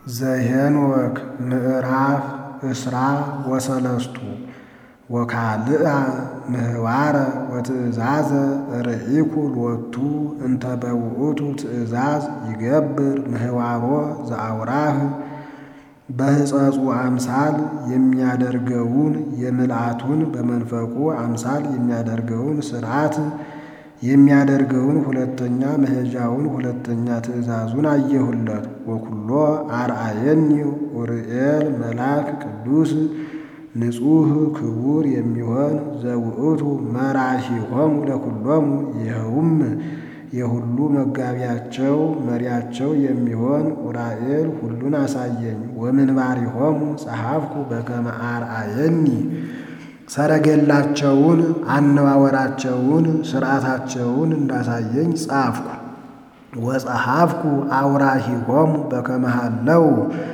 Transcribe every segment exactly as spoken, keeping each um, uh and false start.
ዘኄንወክ ምዕራፍ እስራ ወሰለስቱ ወካልአ ምህዋረ ወትእዛዘ ርኢኩ ሎቱ እንተ በውእቱ ትእዛዝ ይገብር ምህዋሮ ዘአውራህ በሕጸጹ አምሳል የሚያደርገውን የምልአቱን በመንፈቁ አምሳል የሚያደርገውን ሥርዓት የሚያደርገውን ሁለተኛ መሄጃውን ሁለተኛ ትእዛዙን አየሁለት። ወኩሎ አርአየኒ ኡርኤል መልአክ ቅዱስ ንጹሕ ክቡር የሚሆን ዘውእቱ መራሂሆሙ ለኩሎሙ ይኸውም የሁሉ መጋቢያቸው መሪያቸው የሚሆን ኡራኤል ሁሉን አሳየኝ። ወምንባሪሆሙ ጸሐፍኩ በከመ አርአየኒ ሰረገላቸውን አነዋወራቸውን ሥርዓታቸውን እንዳሳየኝ ጻፍኩ። ወጸሐፍኩ አውራሂሆሙ በከመ ሀለው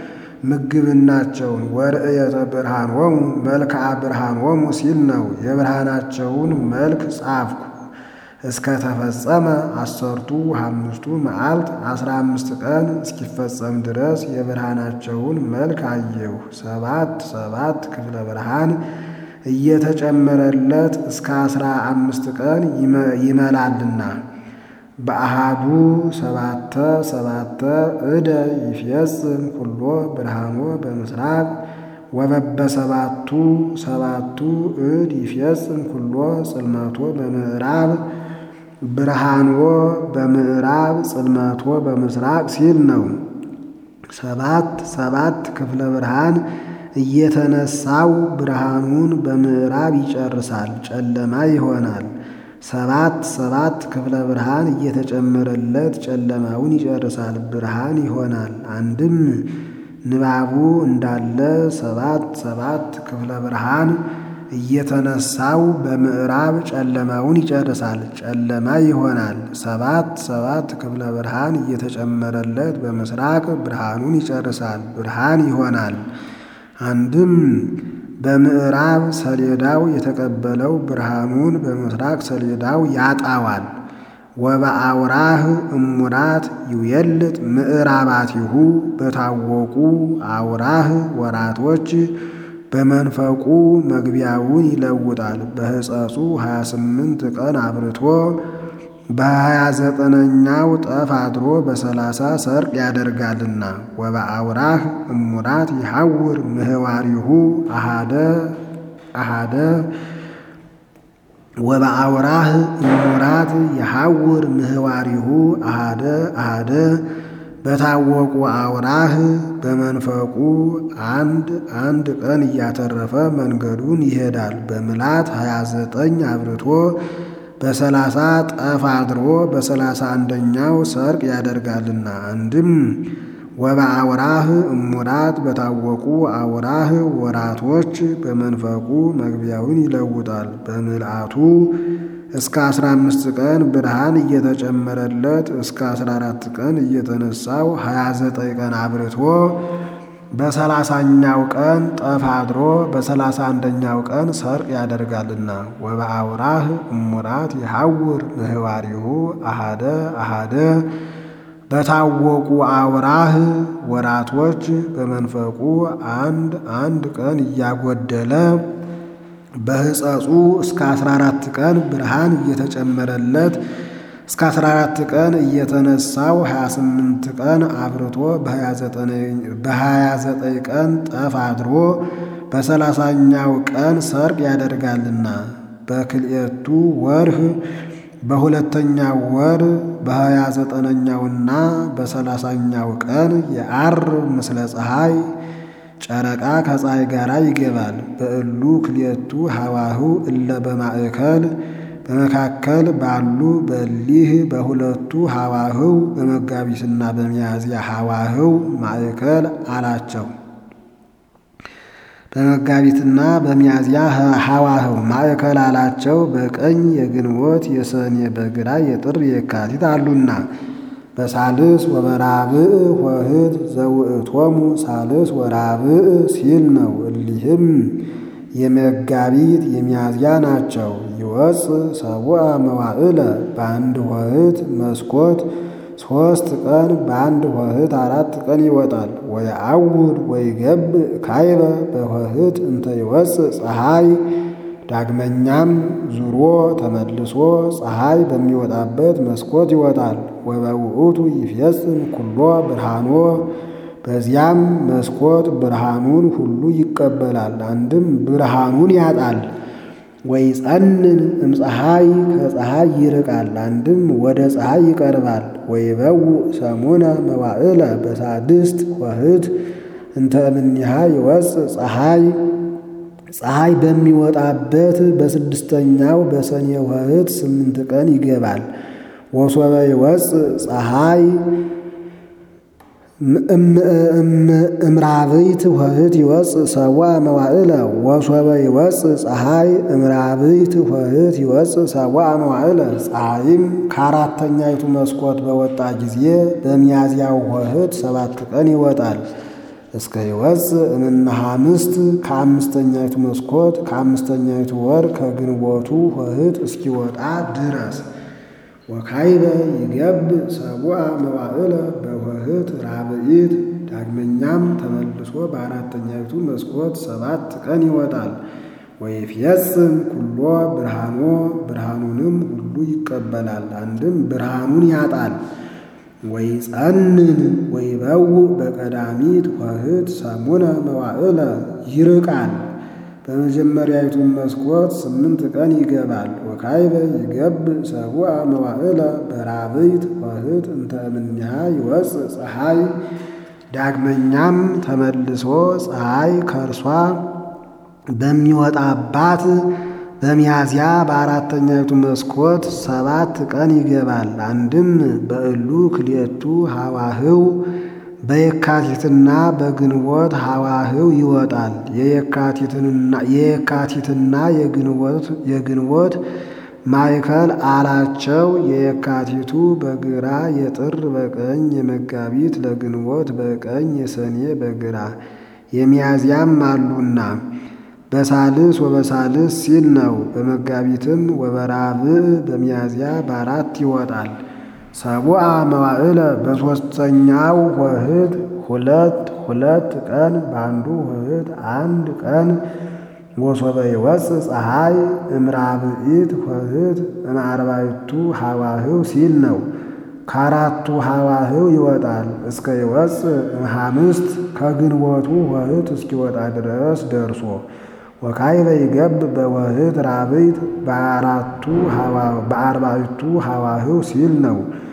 ምግብናቸውን ወርእየተ ብርሃኖሙ መልክዓ ብርሃኖሙ ሲል ነው። የብርሃናቸውን መልክ ጻፍኩ። እስከ ተፈጸመ አሰርቱ አምስቱ መዓልት አስራ አምስት ቀን እስኪፈጸም ድረስ የብርሃናቸውን መልክ አየሁ። ሰባት ሰባት ክፍለ ብርሃን እየተጨመረለት እስከ አስራ አምስት ቀን ይመላልና በአሃዱ ሰባተ ሰባተ እደ ይፈጽም ኩሎ ብርሃኖ በምስራቅ ወበበሰባቱ ሰባቱ እድ ይፈጽም ኩሎ ጽልመቶ በምዕራብ ብርሃኖ በምዕራብ ጽልመቶ በምስራቅ ሲል ነው። ሰባት ሰባት ክፍለ ብርሃን እየተነሳው ብርሃኑን በምዕራብ ይጨርሳል፣ ጨለማ ይሆናል። ሰባት ሰባት ክፍለ ብርሃን እየተጨመረለት ጨለማውን ይጨርሳል፣ ብርሃን ይሆናል። አንድም ንባቡ እንዳለ ሰባት ሰባት ክፍለ ብርሃን እየተነሳው በምዕራብ ጨለማውን ይጨርሳል፣ ጨለማ ይሆናል። ሰባት ሰባት ክፍለ ብርሃን እየተጨመረለት በምስራቅ ብርሃኑን ይጨርሳል፣ ብርሃን ይሆናል። አንድም በምዕራብ ሰሌዳው የተቀበለው ብርሃኑን በምስራቅ ሰሌዳው ያጣዋል። ወበአውራህ እሙራት ይውየልጥ ምዕራባቲሁ በታወቁ አውራህ ወራቶች በመንፈቁ መግቢያውን ይለውጣል። በሕጸጹ ሀያ ስምንት ቀን አብርቶ በሀያ ዘጠነኛው ጠፍ አድሮ በሰላሳ ሰርቅ ያደርጋልና። ወበአውራህ እሙራት ይሐውር ምህዋሪሁ አሃደ አሃደ ወበአውራህ እሙራት ይሐውር ምህዋሪሁ አሃደ አሃደ በታወቁ አውራህ በመንፈቁ አንድ አንድ ቀን እያተረፈ መንገዱን ይሄዳል። በምላት ሀያ ዘጠኝ አብርቶ በሰላሳ ጠፍ አድሮ በሰላሳ አንደኛው ሰርቅ ያደርጋልና። አንድም ወበአውራህ እሙራት በታወቁ አውራህ ወራቶች በመንፈቁ መግቢያውን ይለውጣል። በምልአቱ እስከ አስራ አምስት ቀን ብርሃን እየተጨመረለት እስከ አስራ አራት ቀን እየተነሳው ሀያ ዘጠኝ ቀን አብርቶ በሰላሳኛው ቀን ጠፍ አድሮ በሰላሳ አንደኛው ቀን ሰርቅ ያደርጋልና። ወበአውራህ እሙራት ይሐውር ምህዋሪሁ አሃደ አሃደ በታወቁ አውራህ ወራቶች በመንፈቁ አንድ አንድ ቀን እያጎደለ በሕጸጹ እስከ አስራ አራት ቀን ብርሃን እየተጨመረለት እስከ አስራ አራት ቀን እየተነሳው ሀያ ስምንት ቀን አብርቶ በሀያ ዘጠኝ ቀን ጠፍ አድሮ በሰላሳኛው ቀን ሰርቅ ያደርጋልና። በክልኤቱ ወርህ በሁለተኛው ወር በሀያ ዘጠነኛውና በሰላሳኛው ቀን የዐርብ ምስለ ፀሐይ ጨረቃ ከፀሐይ ጋር ይገባል። በእሉ ክልኤቱ ሀዋህው እለ በማእከል በመካከል ባሉ በሊህ በሁለቱ ሀዋህው በመጋቢትና በሚያዝያ ሀዋህው ማእከል አላቸው። በመጋቢትና በሚያዝያ ሀዋህው ማእከል አላቸው። በቀኝ የግንቦት የሰኔ በግራ የጥር የካቲት አሉና። በሳልስ ወበራብዕ ኆኅት ዘውእቶሙ ሳልስ ወራብዕ ሲል ነው። እሊህም የመጋቢት የሚያዝያ ናቸው። ይወፅ ሰቡአ መዋዕለ በአንድ ኆኅት መስኮት ሦስት ቀን በአንድ ኆኅት አራት ቀን ይወጣል። ወየዐውድ ወይገብእ ካይበ በኆኅት እንተ ይወፅእ ፀሐይ ዳግመኛም ዙሮ ተመልሶ ፀሐይ በሚወጣበት መስኮት ይወጣል። ወበውእቱ ይፌጽም ኩሎ ብርሃኖ በዚያም መስኮት ብርሃኑን ሁሉ ይቀበላል። አንድም ብርሃኑን ያጣል። ወይጸንን እምፀሐይ ከፀሐይ ይርቃል። አንድም ወደ ፀሐይ ይቀርባል። ወይበውእ ሰሙነ መዋዕለ በሳድስት ኆኅት እንተ እምኔሃ ይወፅእ ፀሐይ ፀሐይ በሚወጣበት በስድስተኛው በሰኔ ኆኅት ስምንት ቀን ይገባል። ወሶበ ይወፅእ ፀሐይ እምራብዕት ኆኅት ይወፅእ ሰብአ መዋዕለ ወሶበ ይወፅእ ፀሐይ እምራብዕት ኆኅት ይወፅእ ሰብአ መዋዕለ ፀሐይም ከአራተኛይቱ መስኮት በወጣ ጊዜ በሚያዝያው ኆኅት ሰባት ቀን ይወጣል። እስከ ይወፅእ እምነ ሐምስት ከአምስተኛይቱ መስኮት ከአምስተኛይቱ ወር ከግንቦቱ ኆኅት እስኪወጣ ድረስ። ወካይበ ይገብእ ሰብአ መዋዕለ በኆኅት ራብዒት ዳግመኛም ተመልሶ በአራተኛይቱ መስኮት ሰባት ቀን ይወጣል። ወይፌጽም ኩሎ ብርሃኖ ብርሃኑንም ሁሉ ይቀበላል። አንድም ብርሃኑን ያጣል። ወይጸንን ወይበውእ በቀዳሚት ኆኅት ሰሙነ መዋዕለ ይርቃል። በመጀመሪያይቱ መስኮት ስምንት ቀን ይገባል። ወካይበ ይገብእ ሰብአ መዋዕለ በራብዕት ኆኅት እንተ እምኔሃ ይወፅእ ፀሐይ ዳግመኛም ተመልሶ ፀሐይ ከእርሷ በሚወጣባት በሚያዝያ በአራተኛይቱ መስኮት ሰባት ቀን ይገባል። አንድም በእሉ ክልኤቱ ሐዋህው በየካቲትና በግንቦት ሐዋህው ይወጣል። የየካቲትና የግንቦት ማእከል አላቸው። የየካቲቱ በግራ የጥር በቀኝ የመጋቢት ለግንቦት በቀኝ የሰኔ በግራ የሚያዝያም አሉና በሳልስ ወበሳልስ ሲል ነው። በመጋቢትም ወበራብዕ በሚያዝያ በአራት ይወጣል። ሰብአ መዋዕለ በሦስተኛው ኆኅት ሁለት ሁለት ቀን በአንዱ ኆኅት አንድ ቀን። ወሶበ ይወፅእ ፀሐይ እምራብዒት ኆኅት እምአርባዕቱ ሐዋህው ሲል ነው። ከአራቱ ሐዋህው ይወጣል። እስከ ይወፅእ እምሐምስት ከግንቦቱ ኆኅት እስኪወጣ ድረስ ደርሶ። ወካይበ ይገብእ በኆኅት ራብዕት በአርባዕቱ ሐዋህው ሲል ነው።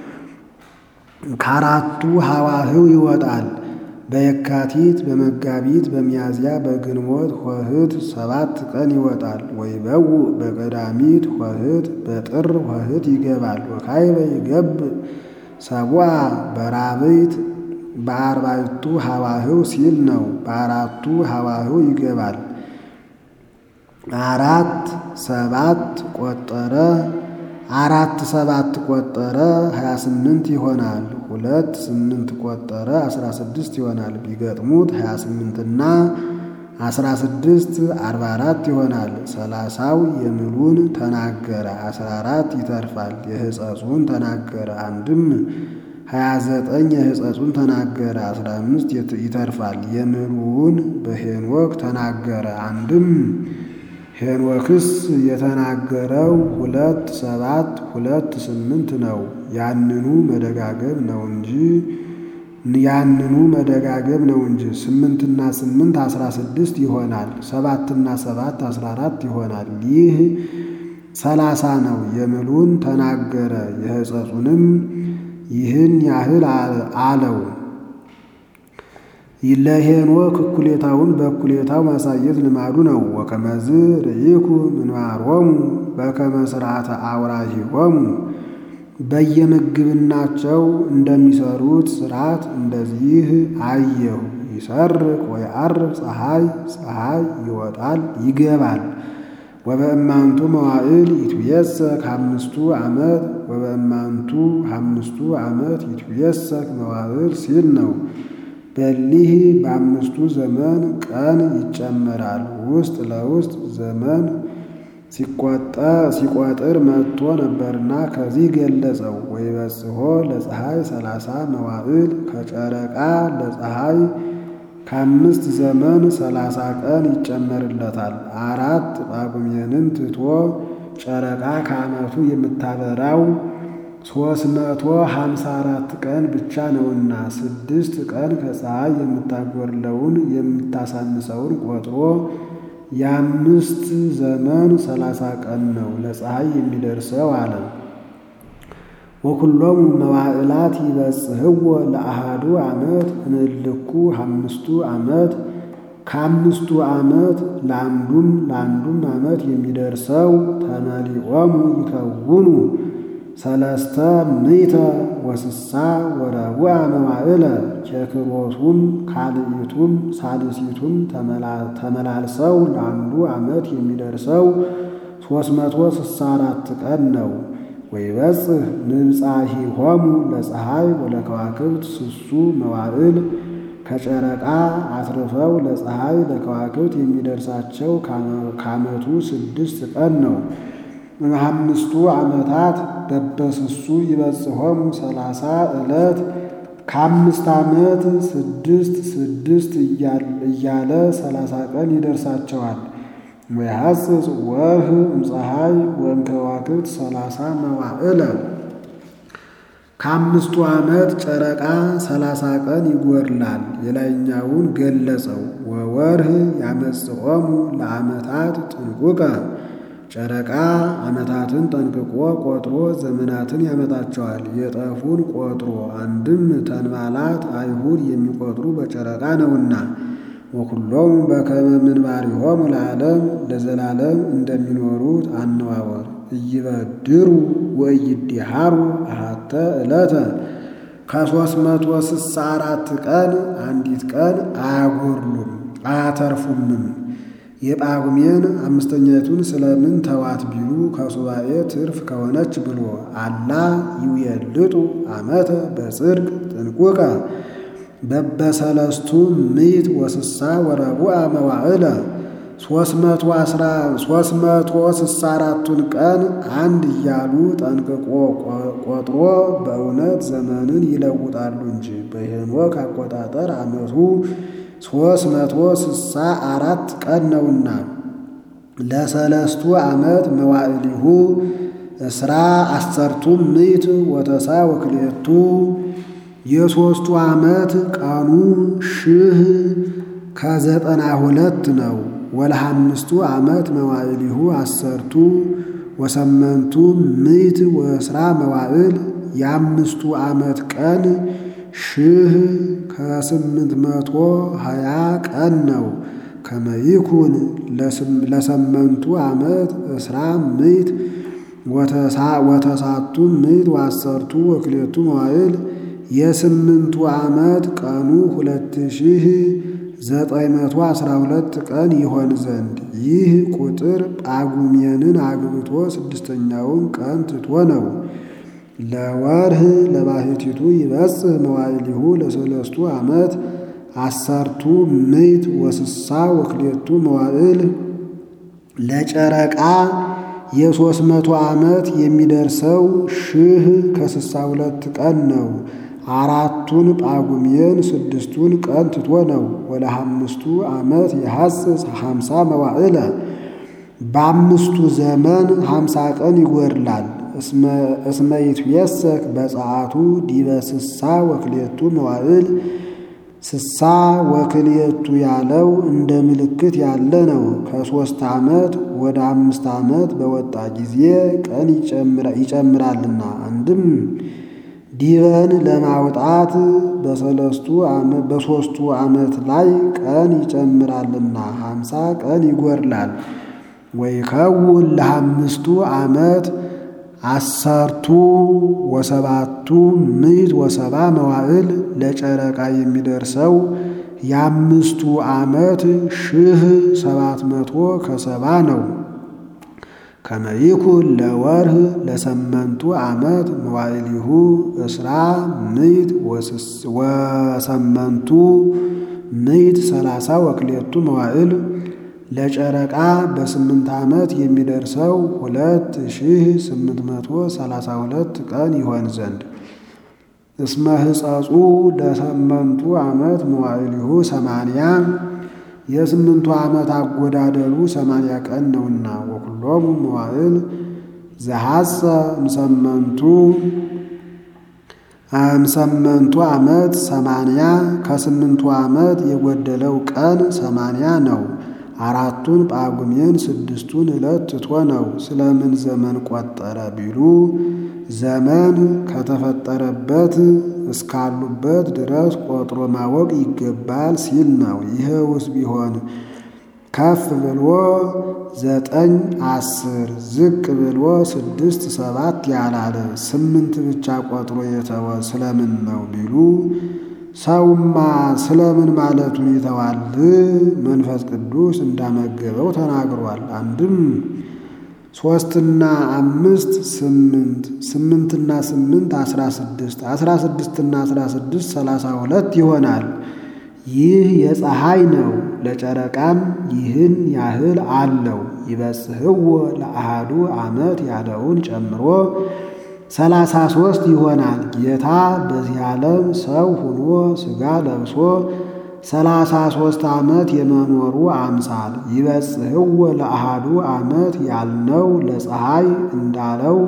ከአራቱ ሐዋህው ይወጣል። በየካቲት በመጋቢት በሚያዝያ በግንቦት ኆኅት ሰባት ቀን ይወጣል። ወይበውእ በቀዳሚት ኆኅት በጥር ኆኅት ይገባል። ወካይበ ይገብእ ሰብአ በራብዕት በአርባዕቱ ሐዋህው ሲል ነው። በአራቱ ሐዋህው ይገባል። አራት ሰባት ቆጠረ አራት ሰባት ቆጠረ ሀያ ስምንት ይሆናል። ሁለት ስምንት ቆጠረ አስራ ስድስት ይሆናል። ቢገጥሙት ሀያ ስምንትና አስራ ስድስት አርባ አራት ይሆናል። ሰላሳው የምሉን ተናገረ አስራ አራት ይተርፋል። የሕጸጹን ተናገረ አንድም ሀያ ዘጠኝ የሕጸጹን ተናገረ አስራ አምስት ይተርፋል። የምሉውን በሄኖክ ተናገረ አንድም ሄኖክስ የተናገረው ሁለት ሰባት ሁለት ስምንት ነው። ያንኑ መደጋገም ነው እንጂ ያንኑ መደጋገም ነው እንጂ ስምንትና ስምንት አስራ ስድስት ይሆናል። ሰባትና ሰባት አስራ አራት ይሆናል። ይህ ሰላሳ ነው። የምሉን ተናገረ የሕጸጹንም ይህን ያህል አለው። ለሄኖክ እኩሌታውን በእኩሌታው ማሳየት ልማዱ ነው። ወከመዝ ርኢኩ ምንባሮሙ በከመ ሥርዓተ አውራሂሆሙ በየምግብናቸው እንደሚሰሩት ሥርዓት እንደዚህ አየሁ። ይሰርቅ ወይዐርብ ፀሐይ ፀሐይ ይወጣል ይገባል። ወበእማንቱ መዋዕል ይትቤሰክ አምስቱ ዓመት ወበእማንቱ አምስቱ ዓመት ይትቤሰክ መዋዕል ሲል ነው። በሊህ በአምስቱ ዘመን ቀን ይጨመራል። ውስጥ ለውስጥ ዘመን ሲቆጥር መጥቶ ነበርና ከዚህ ገለጸው። ወይበጽሖ ለፀሐይ ሰላሳ መዋዕል ከጨረቃ ለፀሐይ ከአምስት ዘመን ሰላሳ ቀን ይጨመርለታል። አራት ጳጉሜንን ትቶ ጨረቃ ከዓመቱ የምታበራው ሦስት መቶ ሀምሳ አራት ቀን ብቻ ነውና ስድስት ቀን ከፀሐይ የምታጎድለውን የምታሳንሰውን ቆጥሮ የአምስት ዘመን ሰላሳ ቀን ነው ለፀሐይ የሚደርሰው አለ። ወኩሎሙ መዋዕላት ይበጽሕዎ ለአሃዱ ዓመት እምእልኩ አምስቱ ዓመት ከአምስቱ ዓመት ለአንዱም ለአንዱም ዓመት የሚደርሰው ተመሊኦሙ ይከውኑ ሰለስተ ምዕተ ወስሳ ወረቡዕ መዋዕለ ኬክሮቱም ካልኢቱም ሳልሲቱም ተመላልሰው ለአንዱ ዓመት የሚደርሰው ሦስት መቶ ስሳ አራት ቀን ነው። ወይበጽሕ ምብጻሒሆሙ ለፀሐይ ወለከዋክብት ስሱ መዋዕል ከጨረቃ አትርፈው ለፀሐይ ለከዋክብት የሚደርሳቸው ከዓመቱ ስድስት ቀን ነው። አምስቱ ዓመታት በበስሱ ይበጽሖሙ ሰላሳ ዕለት ከአምስት ዓመት ስድስት ስድስት እያለ ሰላሳ ቀን ይደርሳቸዋል። ወይሐጽጽ ወርኅ እምፀሐይ ወእምከዋክብት ሰላሳ መዋዕለ ከአምስቱ ዓመት ጨረቃ ሰላሳ ቀን ይጎድላል። የላይኛውን ገለጸው። ወወርኅ ያመጽኦሙ ለዓመታት ጥንቁቀ ጨረቃ ዓመታትን ጠንቅቆ ቆጥሮ ዘመናትን ያመጣቸዋል። የጠፉን ቆጥሮ አንድም ተንባላት አይሁድ የሚቆጥሩ በጨረቃ ነውና። ወኩሎሙ በከመ ምንባሪሆሙ ለዓለም ለዘላለም እንደሚኖሩት አነዋወር እይበድሩ ወእይዲሃሩ አሐተ ዕለተ ከሦስት መቶ ስሳ አራት ቀን አንዲት ቀን አያጎድሉም አያተርፉምም። የጳጉሜን አምስተኛይቱን ስለምን ተዋት ቢሉ ከሱባኤ ትርፍ ከሆነች ብሎ አላ ይውየልጡ ዓመተ በጽድቅ ጥንቁቀ በበሰለስቱ ምዕት ወስሳ ወረቡዕ መዋዕለ ሦስት መቶ ስሳ አራቱን ቀን አንድ እያሉ ጠንቅቆ ቆጥሮ በእውነት ዘመንን ይለውጣሉ እንጂ በሄኖክ አቆጣጠር ዓመቱ ሦስት መቶ ስሳ አራት ቀን ነውና። ለሰለስቱ ዓመት መዋዕሊሁ እስራ አሰርቱ ምዕት ወተሳ ወክልኤቱ የሦስቱ ዓመት ቀኑ ሺህ ከዘጠና ሁለት ነው። ወለአምስቱ ዓመት መዋዕሊሁ አሰርቱ ወሰመንቱ ምዕት ወእስራ መዋዕል የአምስቱ ዓመት ቀን ሺህ ከስምንት መቶ ሀያ ቀን ነው። ከመይኩን ለሰመንቱ ዓመት እስራ ምዕት ወተሳቱ ምዕት ወአሰርቱ ወክልኤቱ መዋዕል የስምንቱ ዓመት ቀኑ ሁለት ሺህ ዘጠኝ መቶ አስራ ሁለት ቀን ይሆን ዘንድ ይህ ቁጥር ጳጉሜንን አግብቶ ስድስተኛውን ቀን ትቶ ነው። ለወርህ ለባሕቲቱ ይበጽሕ መዋዕሊሁ ለሰለስቱ ዓመት አሰርቱ ምዕት ወስሳ ወክልኤቱ መዋዕል ለጨረቃ የሦስት መቶ ዓመት የሚደርሰው ሺህ ከስሳ ሁለት ቀን ነው። አራቱን ጳጉሜን ስድስቱን ቀን ትቶ ነው። ወለአምስቱ ዓመት የሐጽጽ ሀምሳ መዋዕለ በአምስቱ ዘመን ሀምሳ ቀን ይጎድላል። እስመ ይትየሰክ በፀዓቱ ዲበ ስሳ ወክልኤቱ መዋዕል ስሳ ወክልኤቱ ያለው እንደ ምልክት ያለ ነው። ከሦስት ዓመት ወደ አምስት ዓመት በወጣ ጊዜ ቀን ይጨምራልና አንድም ዲበን ለማውጣት በሰለስቱ ዓመት በሦስቱ ዓመት ላይ ቀን ይጨምራልና ሀምሳ ቀን ይጎድላል። ወይከውን ለአምስቱ ዓመት አሰርቱ ወሰባቱ ምዕት ወሰባ መዋዕል ለጨረቃ የሚደርሰው የአምስቱ ዓመት ሺህ ሰባት መቶ ከሰባ ነው። ከመይኩን ለወርህ ለሰመንቱ ዓመት መዋዕሊሁ እስራ ምዕት ወሰመንቱ ምዕት ሰላሳ ወክልኤቱ መዋዕል ለጨረቃ በስምንት ዓመት የሚደርሰው ሁለት ሺህ ስምንት መቶ ሰላሳ ሁለት ቀን ይሆን ዘንድ እስመ ሕጸጹ ለሰመንቱ ዓመት መዋዕሊሁ ሰማንያ የስምንቱ ዓመት አጎዳደሉ ሰማንያ ቀን ነውና ወኩሎሙ መዋዕል ዘሐጸ እምሰመንቱ እምሰመንቱ ዓመት ሰማንያ ከስምንቱ ዓመት የጎደለው ቀን ሰማንያ ነው። አራቱን ጳጉሜን ስድስቱን ዕለት ትቶ ነው። ስለምን ዘመን ቆጠረ ቢሉ ዘመን ከተፈጠረበት እስካሉበት ድረስ ቆጥሮ ማወቅ ይገባል ሲል ነው። ይኸውስ ቢሆን ከፍ ብሎ ዘጠኝ አስር ዝቅ ብሎ ስድስት ሰባት ያላለ ስምንት ብቻ ቆጥሮ የተወ ስለምን ነው ቢሉ ሰውማ ስለምን ማለቱን ይተዋል? መንፈስ ቅዱስ እንዳመገበው ተናግሯል። አንድም ሶስትና አምስት ስምንት ስምንትና ስምንት አስራ ስድስት አስራ ስድስትና አስራ ስድስት ሰላሳ ሁለት ይሆናል። ይህ የፀሐይ ነው። ለጨረቃም ይህን ያህል አለው። ይበጽሕዎ ለአሃዱ ዓመት ያለውን ጨምሮ ሰላሳ ሦስት ይሆናል። ጌታ በዚህ ዓለም ሰው ሆኖ ሥጋ ለብሶ ሰላሳ ሦስት ዓመት የመኖሩ አምሳል ይበጽሕዎ ለአሃዱ ዓመት ያልነው ለፀሐይ እንዳለው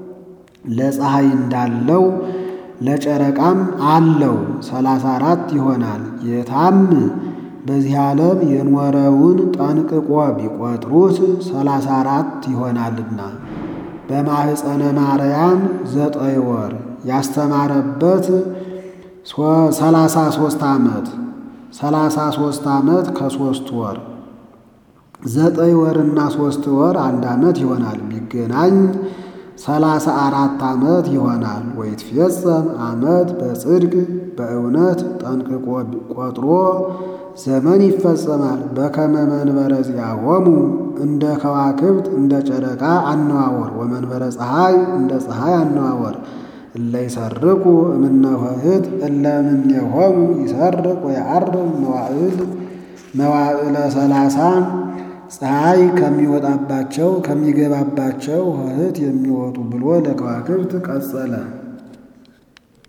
ለፀሐይ እንዳለው ለጨረቃም አለው ሰላሳ አራት ይሆናል። ጌታም በዚህ ዓለም የኖረውን ጠንቅቆ ቢቆጥሩት ሰላሳ አራት ይሆናልና በማኅፀነ ማርያም ዘጠኝ ወር ያስተማረበት ሰላሳ ሦስት ዓመት ሰላሳ ሦስት ዓመት ከሦስት ወር ዘጠኝ ወርና ሦስት ወር አንድ ዓመት ይሆናል። ቢገናኝ ሰላሳ አራት ዓመት ይሆናል። ወይትፌጸም ዓመት በጽድቅ በእውነት ጠንቅቆ ቆጥሮ ዘመን ይፈጸማል። በከመ መንበረ ዚአሆሙ እንደ ከዋክብት እንደ ጨረቃ አነዋወር ወመንበረ ፀሐይ እንደ ፀሐይ አነዋወር እለ ይሰርቁ እምነ ኆኅት እለ እምኔሆሙ ይሰርቅ ወየዐርብ መዋዕል መዋዕለ ሰላሳ ፀሐይ ከሚወጣባቸው ከሚገባባቸው ኆኅት የሚወጡ ብሎ ለከዋክብት ቀጸለ።